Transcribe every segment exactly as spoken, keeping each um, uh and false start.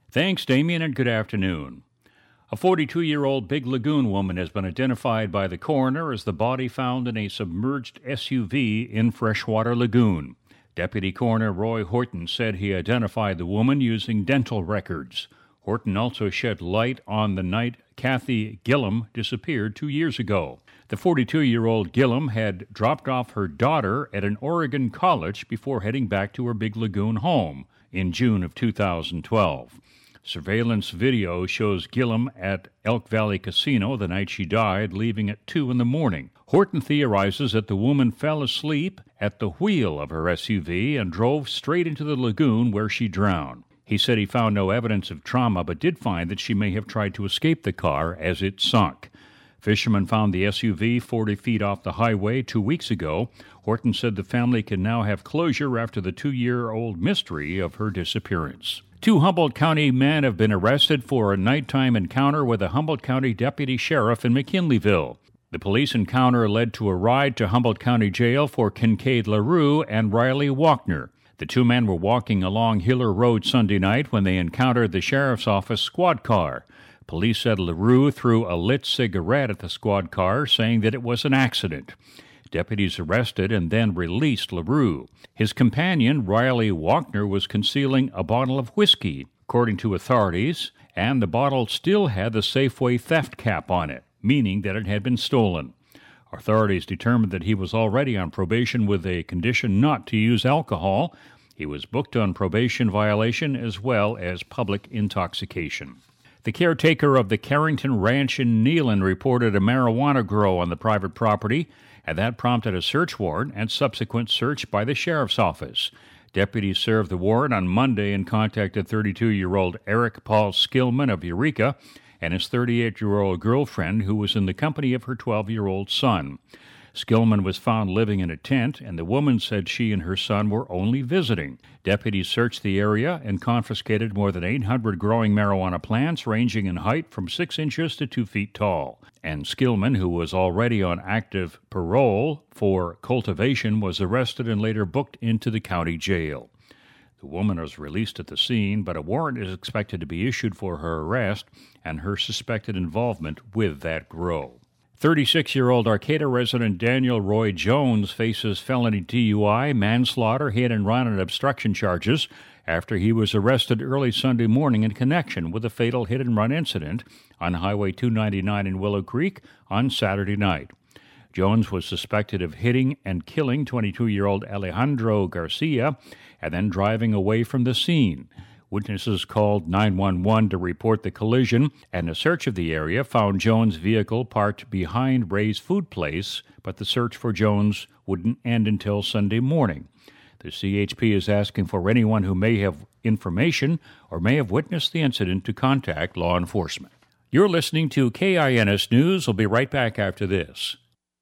Thanks, Damien, and good afternoon. A forty-two-year-old Big Lagoon woman has been identified by the coroner as the body found in a submerged S U V in Freshwater Lagoon. Deputy Coroner Roy Horton said he identified the woman using dental records. Horton also shed light on the night Kathy Gillum disappeared two years ago. The forty-two-year-old Gillum had dropped off her daughter at an Oregon college before heading back to her Big Lagoon home in June of two thousand twelve. Surveillance video shows Gillum at Elk Valley Casino the night she died, leaving at two in the morning. Horton theorizes that the woman fell asleep at the wheel of her S U V and drove straight into the lagoon where she drowned. He said he found no evidence of trauma, but did find that she may have tried to escape the car as it sunk. Fishermen found the S U V forty feet off the highway two weeks ago. Horton said the family can now have closure after the two-year-old mystery of her disappearance. Two Humboldt County men have been arrested for a nighttime encounter with a Humboldt County deputy sheriff in McKinleyville. The police encounter led to a ride to Humboldt County Jail for Kincaid LaRue and Riley Walkner. The two men were walking along Hiller Road Sunday night when they encountered the sheriff's office squad car. Police said LaRue threw a lit cigarette at the squad car, saying that it was an accident. Deputies arrested and then released LaRue. His companion, Riley Walkner, was concealing a bottle of whiskey, according to authorities, and the bottle still had the Safeway theft cap on it, meaning that it had been stolen. Authorities determined that he was already on probation with a condition not to use alcohol. He was booked on probation violation as well as public intoxication. The caretaker of the Carrington Ranch in Neyland reported a marijuana grow on the private property, and that prompted a search warrant and subsequent search by the sheriff's office. Deputies served the warrant on Monday and contacted thirty-two-year-old Eric Paul Skillman of Eureka and his thirty-eight-year-old girlfriend, who was in the company of her twelve-year-old son. Skillman was found living in a tent, and the woman said she and her son were only visiting. Deputies searched the area and confiscated more than eight hundred growing marijuana plants ranging in height from six inches to two feet tall. And Skillman, who was already on active parole for cultivation, was arrested and later booked into the county jail. The woman was released at the scene, but a warrant is expected to be issued for her arrest and her suspected involvement with that grow. thirty-six-year-old Arcata resident Daniel Roy Jones faces felony D U I, manslaughter, hit and run, and obstruction charges after he was arrested early Sunday morning in connection with a fatal hit-and-run incident on Highway two ninety-nine in Willow Creek on Saturday night. Jones was suspected of hitting and killing twenty-two-year-old Alejandro Garcia and then driving away from the scene. Witnesses called nine one one to report the collision, and a search of the area found Jones' vehicle parked behind Ray's Food Place, but the search for Jones wouldn't end until Sunday morning. The C H P is asking for anyone who may have information or may have witnessed the incident to contact law enforcement. You're listening to K I N S News. We'll be right back after this.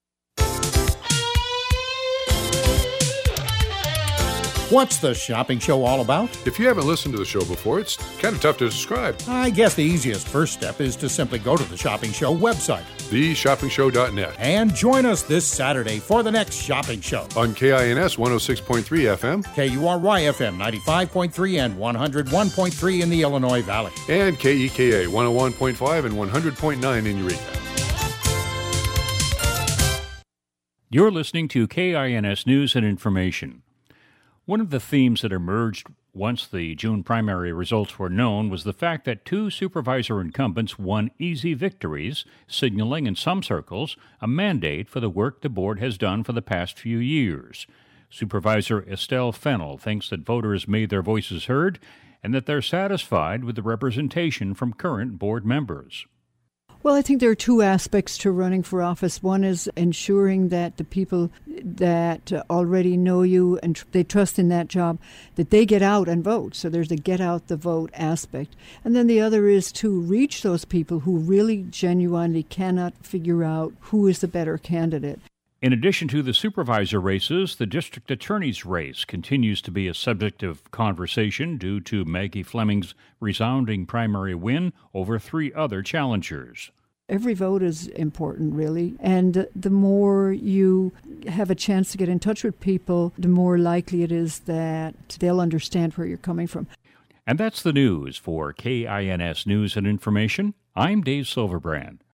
What's the shopping show all about? If you haven't listened to the show before, it's kind of tough to describe. I guess the easiest first step is to simply go to the Shopping Show website, the shopping show dot net, and join us this Saturday for the next Shopping Show. On K I N S one oh six point three F M, K U R Y F M ninety-five point three and one oh one point three in the Illinois Valley, and K E K A one oh one point five and one hundred point nine in Eureka. You're listening to K I N S News and Information. One of the themes that emerged once the June primary results were known was the fact that two supervisor incumbents won easy victories, signaling in some circles a mandate for the work the board has done for the past few years. Supervisor Estelle Fennell thinks that voters made their voices heard and that they're satisfied with the representation from current board members. Well, I think there are two aspects to running for office. One is ensuring that the people that already know you and tr- they trust in that job, that they get out and vote. So there's a get out the vote aspect. And then the other is to reach those people who really genuinely cannot figure out who is the better candidate. In addition to the supervisor races, the district attorney's race continues to be a subject of conversation due to Maggie Fleming's resounding primary win over three other challengers. Every vote is important, really, and the more you have a chance to get in touch with people, the more likely it is that they'll understand where you're coming from. And that's the news for K I N S News and Information. I'm Dave Silverbrand.